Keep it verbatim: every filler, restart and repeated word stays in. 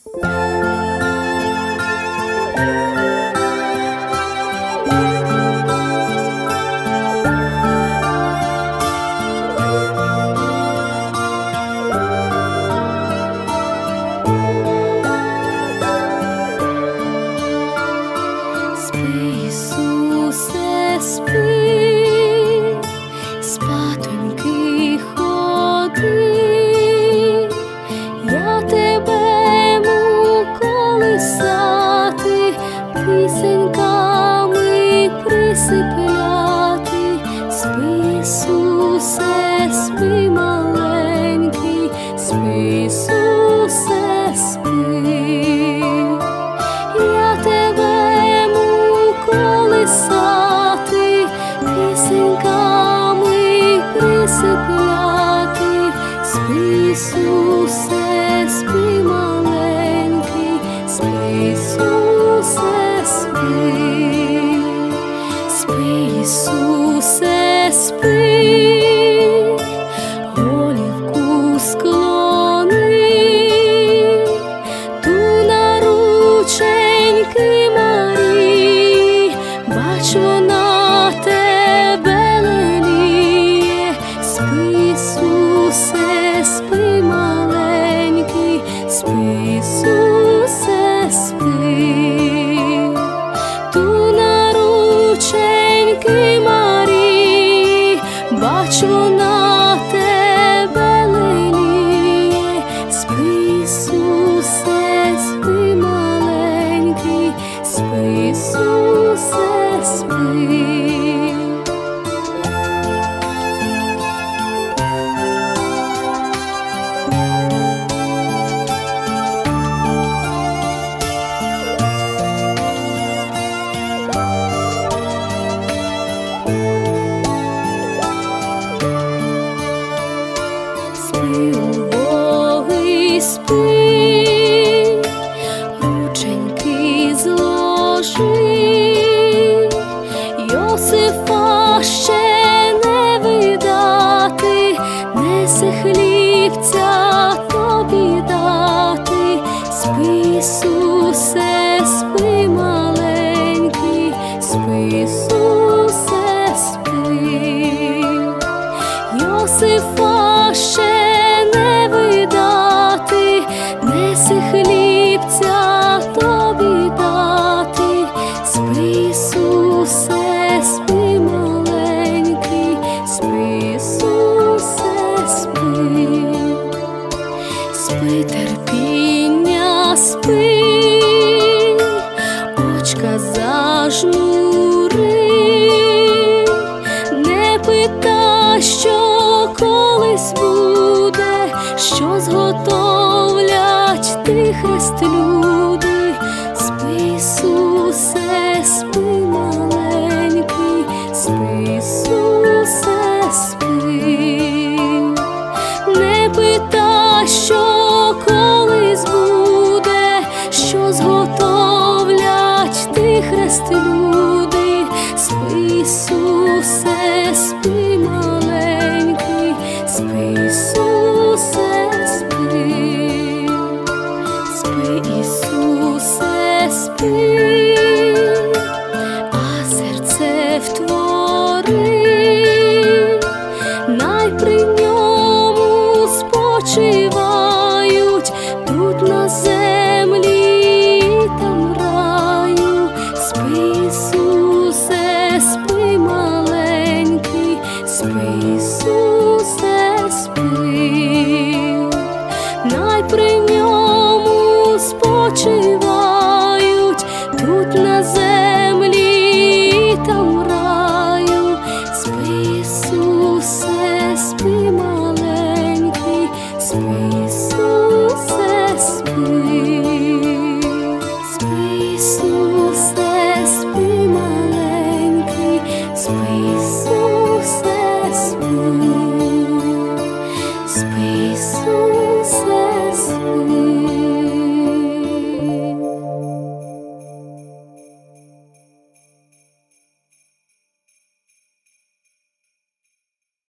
Ісусе, спи, спатоньки ходи, я тебе му колисати, пісеньками присипляти. Спи, Ісусе, спи, маленький, спи, Ісусе, спи, я тебе му колисати, пісеньками присипляти. Спи, Ісусе, спи, маленький, спи, Ісусе, спи, спи, Ісусе, спи, голівку склони, ту на рученьки Марії, бач, вона тебе леліє. Спи, Ісусе, спи, маленький, спи, Ісусе, спи, ту на рученьки Марії, бач, вона тебе леліє. Спи, Ісусе, спи, маленький, спи, Ісусе, спи. Спи, убогий, спи, рученьки зложи, Йосифа ще не видати, неси хлібця тобі дати. Спи, Ісусе, спи, маленький, спи, Ісусе, спи, Йосифа ще не видати, неси хлібця тобі дати. Спи, Ісусе, спи, маленький, спи, Ісусе, спи, спи, терпіння, спи, очка зажмури, не питай, що колись буде, що зготовлять ти хрест люди. Спи, Ісусе, спи, маленький, спи, Ісусе, спи, не питай,